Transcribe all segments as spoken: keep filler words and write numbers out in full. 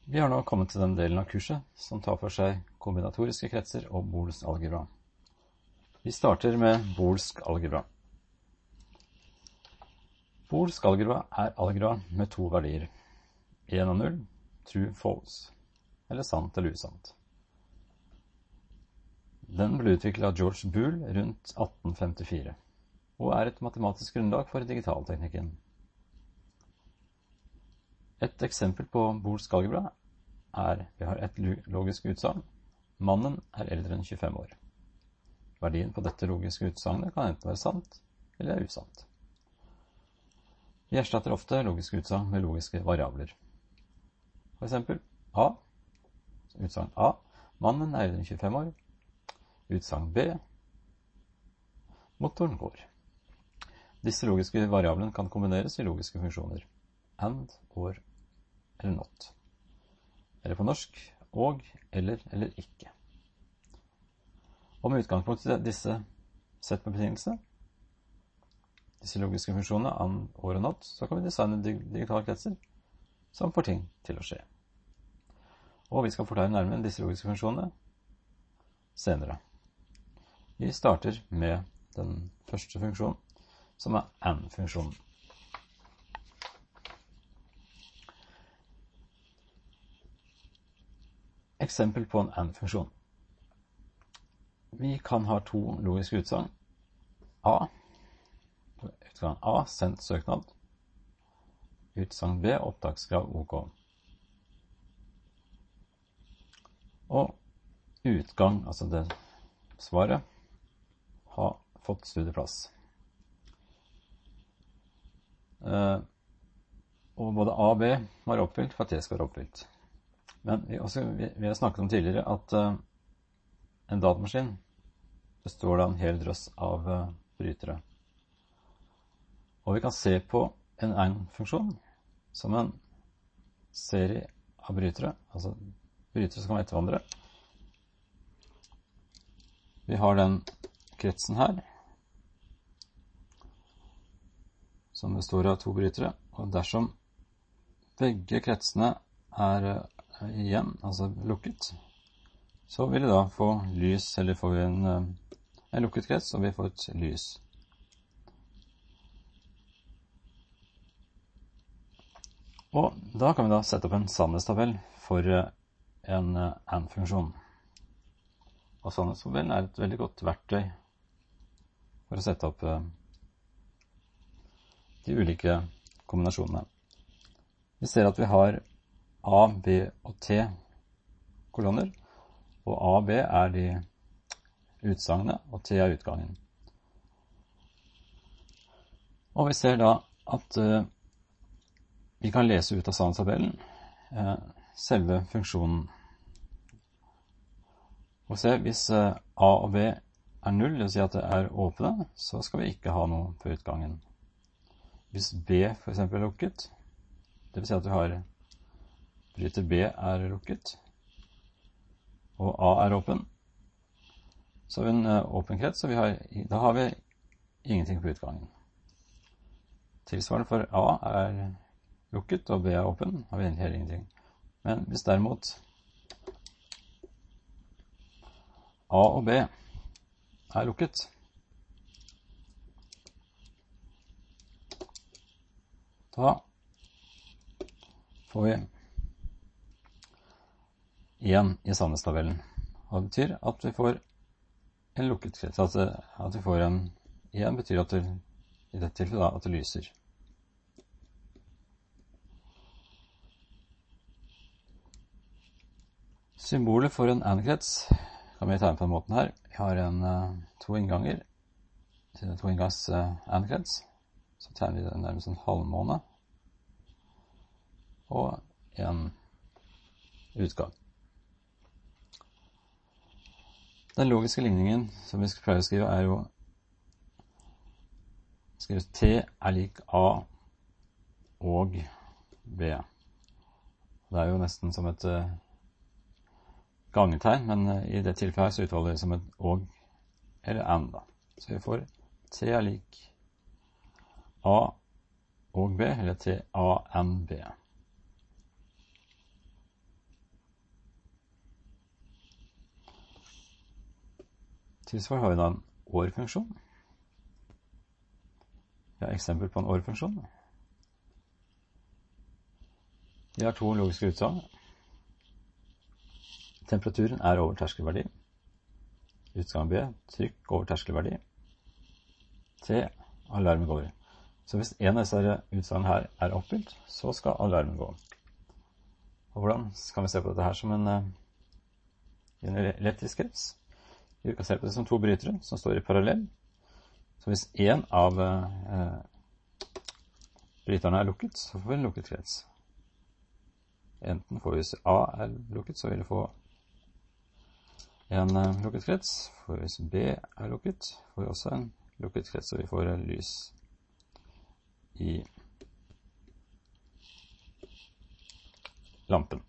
Vi har nå kommet til den delen av kurset som tar for seg kombinatoriske kretser og boolsk algebra. Vi starter med boolsk algebra. Boolsk algebra er algebra med to verdier, en og null, true, false, eller sant eller usant. Den ble utviklet av George Boole rundt atten femtifire, og er et matematisk grunnlag for digitalteknikken. Et eksempel på boolsk algebra er, vi har et logisk utsagn, mannen er eldre enn tjuefem år. Verdien på dette logiske utsagnet kan enten være sant eller usant. Vi erstatter ofte logiske utsagn med logiske variabler. For eksempel A, utsagn A, mannen er eldre enn tjuefem år. Utsagn B, motoren går. Disse logiske variablene kan kombineres i logiske funksjoner, and, or eller not. Eller på norsk, og, eller, eller ikke. Og med utgangspunkt i disse sett med betingelse, disse logiske funksjonene, and, or og not, så kan vi designe digitale kretser som får ting til å skje. Og vi skal forklare nærmere disse logiske funksjonene senere. Vi starter med den første funksjonen, som er and-funksjonen. Eksempel på en and-funksjon. Vi kan ha to logiske utsagn. A, utsagn A, sendt søknad. Utsagn B, opptakskrav OK. Og utgang, altså det svaret, har fått studieplass. Uh, og både A og B var oppfylt for at det skal være oppfylt. Men vi, også, vi, vi har snakket om tidligere at uh, en datamaskin består av en hel drøss av uh, brytere. Og vi kan se på en and-funksjon som en serie av brytere, altså brytere som kommer etter hverandre. Vi har den kretsen her, som består av to brytere, og dersom begge kretsene er uh, igjen, altså lukket, så vil vi da få lys, eller får vi en, en lukket krets, og vi får et lys. Og da kan vi da sette opp en sannhetstabell for en and-funksjon. Og sannhetstabellen er et veldig godt verktøy for å sette opp de ulike kombinasjonene. Vi ser at vi har A, B og T kolonner, og A og B er de utsagnene, og T er utgangen. Og vi ser da at uh, vi kan lese ut av sannhetstabellen uh, selve funksjonen. Og se, hvis uh, A og B er null, det vil si at det er åpne, så skal vi ikke ha noe på utgangen. Hvis B for eksempel er lukket, det vil si at vi har bryter B er lukket, og A er åpen, så har vi en uh, åpen krets, og vi har, da har vi ingenting på utgangen. Tilsvarende for A er lukket, og B er åpen, har vi heller ingenting. Men hvis derimot A og B er lukket, da får vi igjen i sannhetstabellen. Og det betyr at vi får en lukket krets, at, at vi får en, igjen betyr at det, i dette tilfellet da, at det lyser. Symbolet for en and-krets kan vi tegne på den måten her. Vi har en, to innganger, til to inngangs and-krets, så tegner vi den nærmest en halvmåne, og en utgang. Den logiske ligningen som vi skal prøve å skrive er jo skrives T er lik A og B. Det er jo nesten som et uh, gangetegn, men uh, i det tilfellet her så utvalger det som et og eller and da. Så vi får T er lik A og B, eller T A N B. Tilsvarende har vi da en år-funksjon. Vi har eksempel på en år-funksjon. Vi har to logiske utsagn. Temperaturen er over terskelverdi. Utsagn B, trykk over terskelverdi. T, alarmen går. Så hvis en av disse utsagnene her er oppfylt, så skal alarmen gå. Og hvordan kan vi se på dette her som en, en elektrisk krets? Vi kan se på det som to brytere som står i parallell. Så hvis en av eh, bryterne er lukket, så får vi en lukket krets. Enten får vi, hvis A er lukket, så vil vi få en uh, lukket krets. For hvis B er lukket, får vi også en lukket krets, og vi får uh, lys i lampen.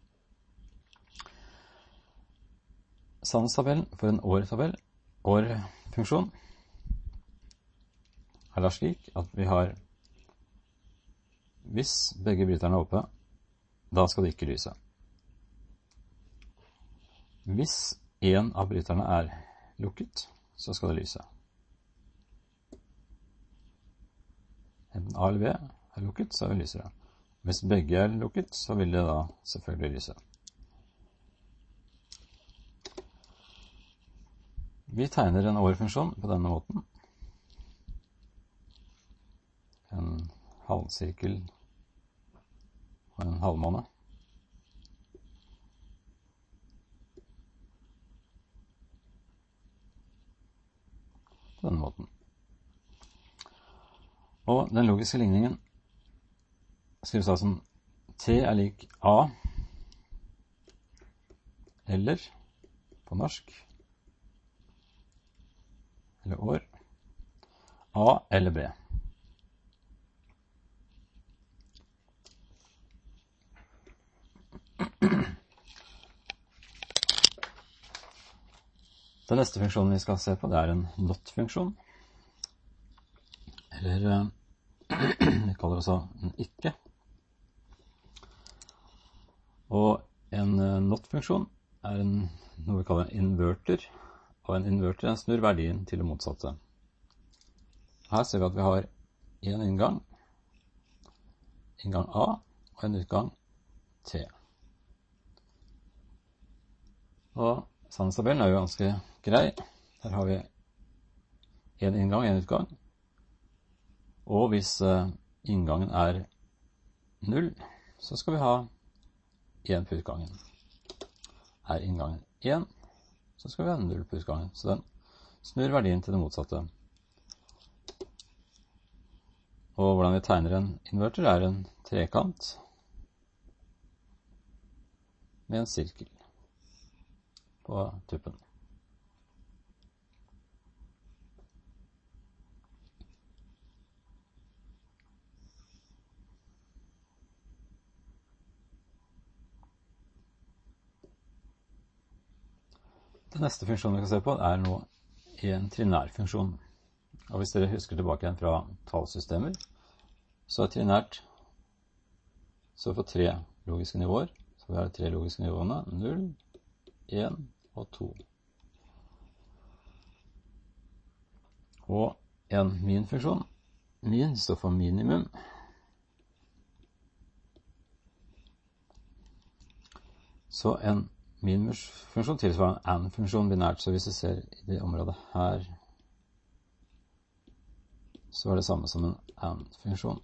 Sannhetstabellen for en år-tabell, år-funksjon, er da slik at vi har, hvis begge bryterne er oppe, da skal det ikke lyse. Hvis en av bryterne er lukket, så skal det lyse. Enten A eller B er lukket, så lyser det. Hvis begge er lukket, så vil det da selvfølgelig lyse. Vi tegner en år-funksjon på denne måten. En halvsirkel og en halvmåne. På denne måten. Og den logiske ligningen skrives da som T er lik A, eller på norsk, eller år, A eller B. Den neste funksjonen vi skal se på, det er en not-funksjon. Eller vi kaller det også en ikke. Og en not-funksjon er en, noe vi kaller en inverter. Og en inverter snur verdien til det motsatte. Her ser vi at vi har en inngang, inngang A, og en utgang T. Og sannhetstabellen er jo ganske grei. Her har vi en inngang, en utgang. Og hvis inngangen er null, så skal vi ha en på utgangen. Er inngangen en, så skal vi ha null på utgangen. Så den snur verdien til det motsatte. Og hvordan vi tegner en inverter er en trekant med en sirkel på tuppen. Den neste funksjonen vi kan se på er nå en trinær funksjon. Og hvis dere husker tilbake igjen fra tallsystemer, så er trinært så for tre logiske nivåer. Så vi har tre logiske nivåene, null, en og to. Og en min-funksjon. Min står for minimum. Så en minimumsfunksjon tilsvarer en and-funksjon binært, så hvis vi ser i det området her, så er det samme som en and-funksjon.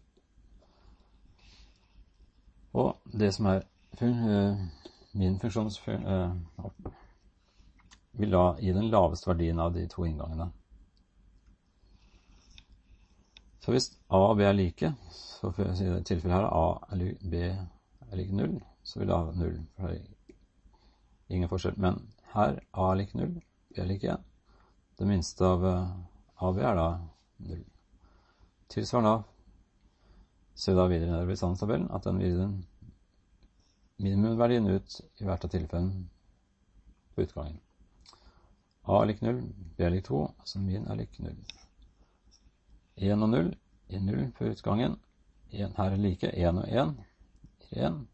Og det som er uh, min-funksjonens uh, vil da gi den laveste verdien av de to inngangene. Så hvis A og B er like, så for å si det i tilfellet her, A eller B er like null, så vil det ha null. For det er ingen forskjell. Men her A er like null, B er like en. Det minste av A og B er da null. Tilsvarende da, ser vi da videre nedover i sannhetstabellen at den vil den minimumverdien ut i hvert av tilfellen på utgangen. A er like null, B er like to, altså min er like null. en og null i null på utgangen. en, her er like en og en i en.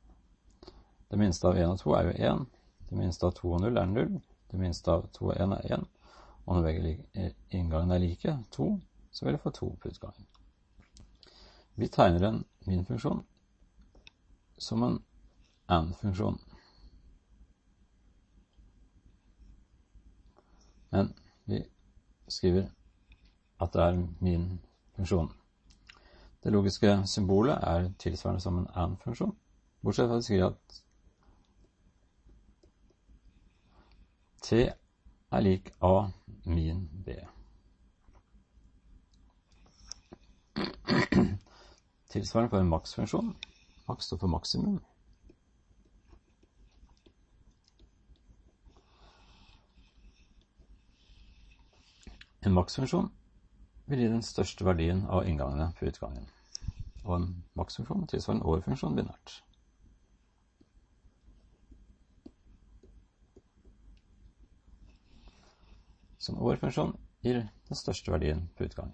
Det minste av en og to er jo en. Det minste av to og null er null. Det minste av to og en er en. Og når begge inngangene er like, to, så vil jeg få to på utgangen. Vi tegner en min-funksjon som en and-funksjon. Men vi skriver at det er min funksjon. Det logiske symbolet er tilsvarende som en and-funksjon, bortsett fra at vi skriver at T er lik A min B. Tilsvarende for en maksfunksjon. Maks står for maksimum. En maksfunksjon vil gi den største verdien av inngangene på utgangen. Og en maksfunksjon tilsvarende en årfunksjon binært. Så en årfunksjon gir den største verdien på utgangen.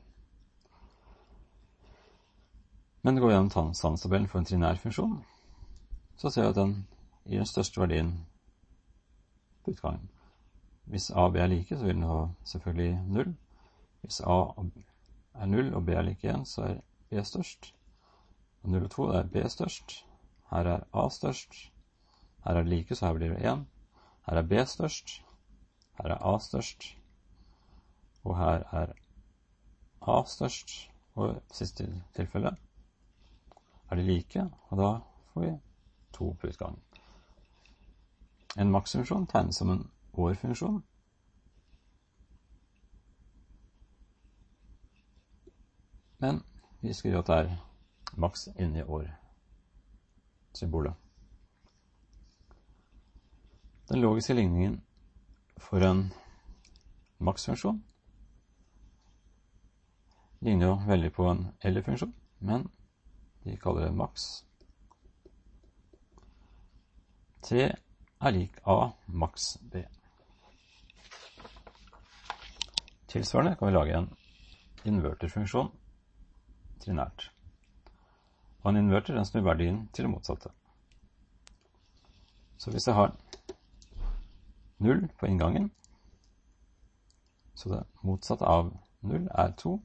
Men går vi gjennom sannhetstabellen for en trinær funksjon, så ser vi at den gir den største verdien på utgangen. Hvis A og B er like, så vil den ha selvfølgelig null. Hvis A er null og B er like en, så er B størst. Og null og to er B størst. Her er A størst. Her er det like, så her blir det en. Her er B størst. Her er A størst. Og her er A størst. Og i siste tilfelle er de like, og da får vi to på utgangen. En maksfunksjon tegnes som en årfunksjon. Men vi skriver at det er maks inni år-symbolet. Den logiske ligningen for en maksfunksjon ligner jo veldig på en eller-funksjon, men vi kaller det maks. T er lik A maks B. Tilsvarende kan vi lage en inverterfunksjon trinært. Og en inverter den snur verdien til det motsatte. Så hvis jeg har null på inngangen, så det motsatte av null er to.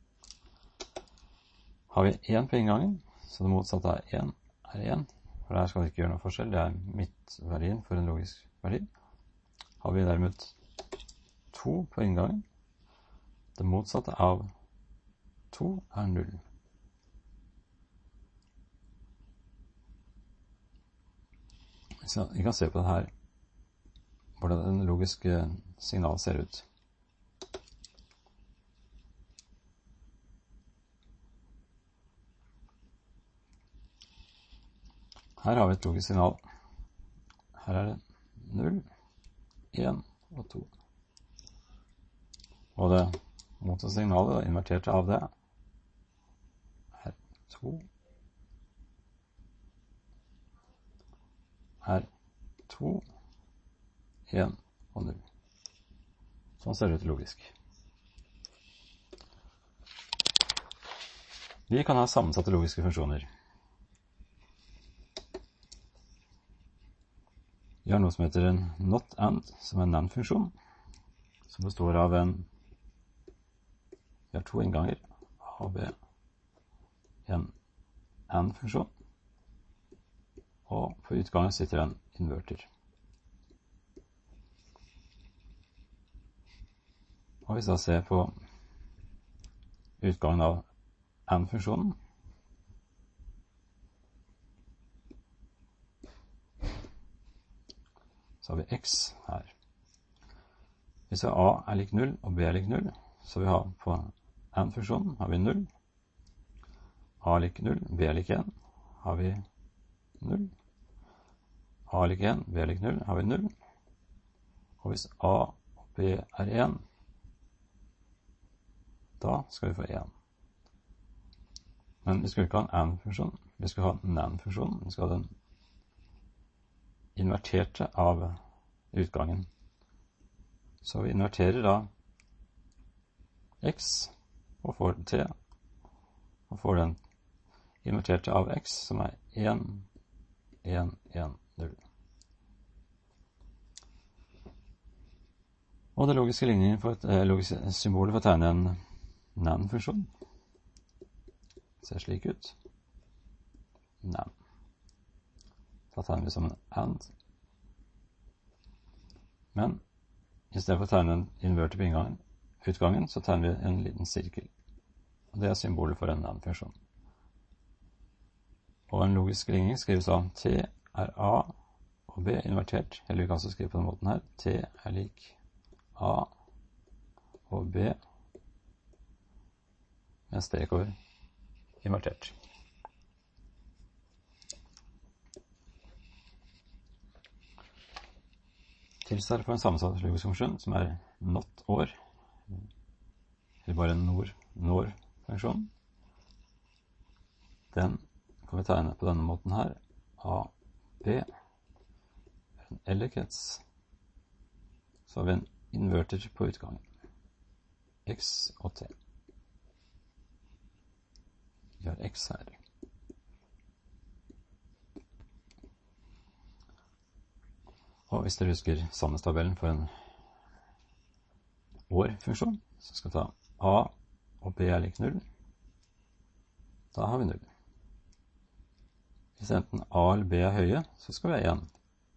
Har vi en på inngangen, så det motsatte av en er en. For her skal det ikke gjøre noe forskjell, det er midtverdien for en logisk verdi. Har vi derimot to på inngangen, det motsatte av to er null. Så vi kan se på det her, hvordan den logiske signalen ser ut. Her har vi et logisk signal. Her er det null, en og to. Og det motsatte signalet, det inverterte av det, er to, er to, en og null. Sånn ser det ut logisk. Vi kan ha sammensatte logiske funksjoner. Vi har noe som heter en not and, som er en and-funksjon, som består av en, vi har to innganger, A og B, en and-funksjon, og på utgangen sitter en inverter. Og hvis vi da ser på utgangen av and-funksjonen, så har vi x her. Hvis vi har a er lik null og b er lik null, så vi har på and-funksjonen har vi null. A er lik null, b er lik en, har vi null. A er lik en, b er lik null, har vi null. Og hvis a og b er en, da skal vi få en. Men vi skal ikke ha en and-funksjon, vi skal ha en and-funksjon, vi skal ha den inverterte av utgangen. Så vi inverterer da x og får t, og får den inverterte av x som er en, en, en, null. Og det logiske ligningen for et eh, logiske symbolet for å tegne en nan-funksjon ser slik ut. Nan. Da tegner vi som en and. Men i stedet for å tegne en inverter på inngangen, utgangen, så tegner vi en liten sirkel. Og det er symbolet for en nan-funksjon. Og en logisk ligning skrives av T er A og B invertert. Eller vi kan også skrive på den måten her. T er lik A og B med strek over invertert. Tilsvar for en sammensatt logisk funksjon som er not år, eller bare en nord, når-funksjon. Den kan vi tegne på denne måten her. A, B, en L-krets. Så har vi en inverter på utgangen. X og T. Vi har X her. Og hvis dere husker sannhetstabellen for en år-funksjon, så skal vi ta A og B er lik null. Da har vi null. Hvis enten A eller B er høye, så skal vi ha én.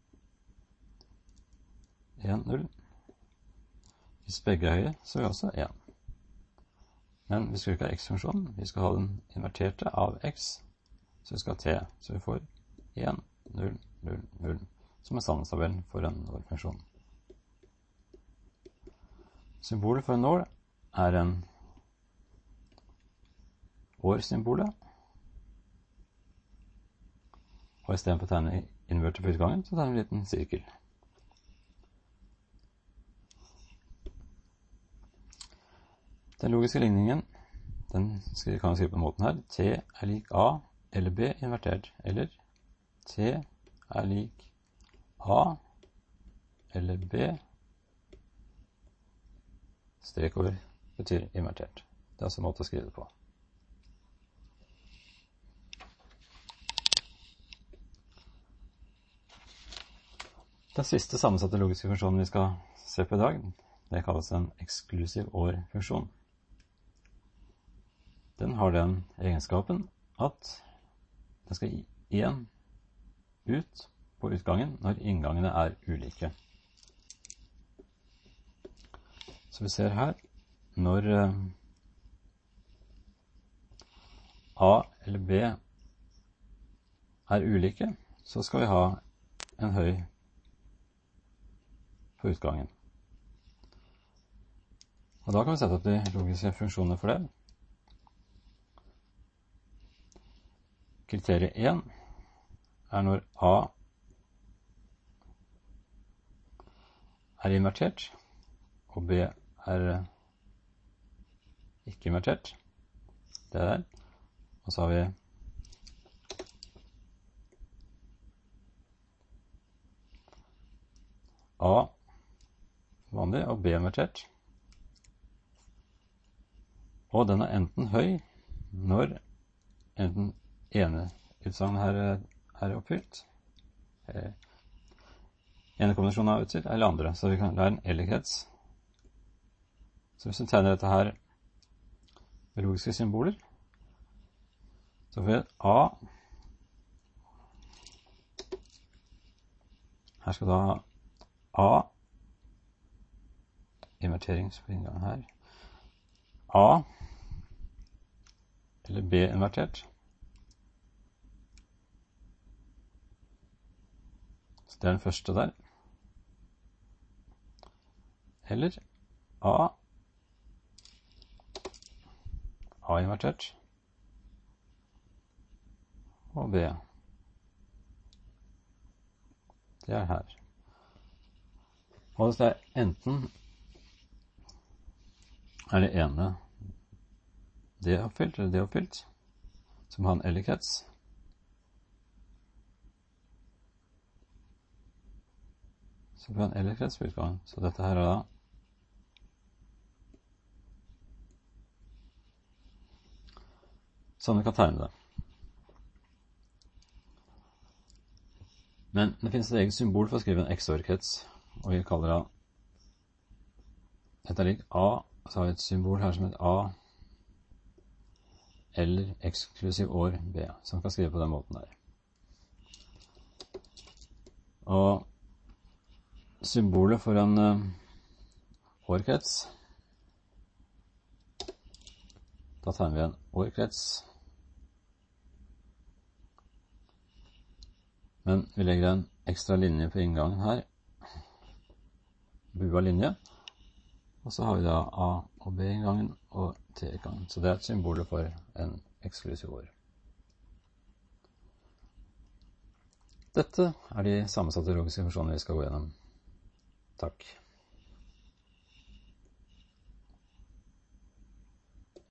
én, null. Hvis begge er høye, så har vi også én. Men vi skal ikke ha x-funksjonen, vi skal ha den inverterte av x, så vi skal ha t, så vi får én, null, null, null, som er sannhetstabellen for en nål-funksjon. Symbolet for en nål er en år-symbolet, og i stedet for å tegne inverter på utgangen, så tegner vi en liten sirkel. Den logiske ligningen, den kan vi skrive på den måten her. T er lik A eller B invertert, eller T er lik A eller B strek over betyr invertert. Det er altså en måte å skrive det på. Den siste sammensatte logiske funksjonen vi skal se på i dag, det kalles en eksklusiv år-funksjon. Den har den egenskapen at den skal igjen ut på utgangen når inngangene er ulike. Så vi ser her, når A eller B er ulike, så skal vi ha en høy på utgangen. Og da kan vi sette opp de logiske funksjoner for det. Kriteriet én er når A er invertert, og B er ikke invertert. Det er der. Og så har vi A vanlig og B invertert. Og den er enten høy når enten ene utsagn her er oppfylt, ene kombinasjonen er utfylt, eller andre. Så vi kan lære en L-krets. Så hvis vi tegner dette her med logiske symboler, så får vi et A. Her skal da ha A, invertering på inngangen her, A, eller B invertert. Så det er den første der. Eller A, A invertert, og B. Det er her. Og hvis det er enten er det ene det er oppfylt, eller det er oppfylt, som har en L-krets, så får vi en L-krets på utgangen. Så dette her er da sånn vi kan tegne det. Men det finnes et eget symbol for å skrive en X O R-krets, og vi kaller det Dette er lik A, så har vi et symbol her som heter A, eller eksklusiv år B, så man kan skrive på den måten der. Og symbolet for en uh, årkrets, da tegner vi en årkrets, men vi legger en ekstra linje på inngangen her, bua linje, og så har vi da A og B-inngangen og T-inngangen, så det er et symbol for en eksklusiv år. Dette er de sammensatte logiske funksjoner vi skal gå gjennom. Takk.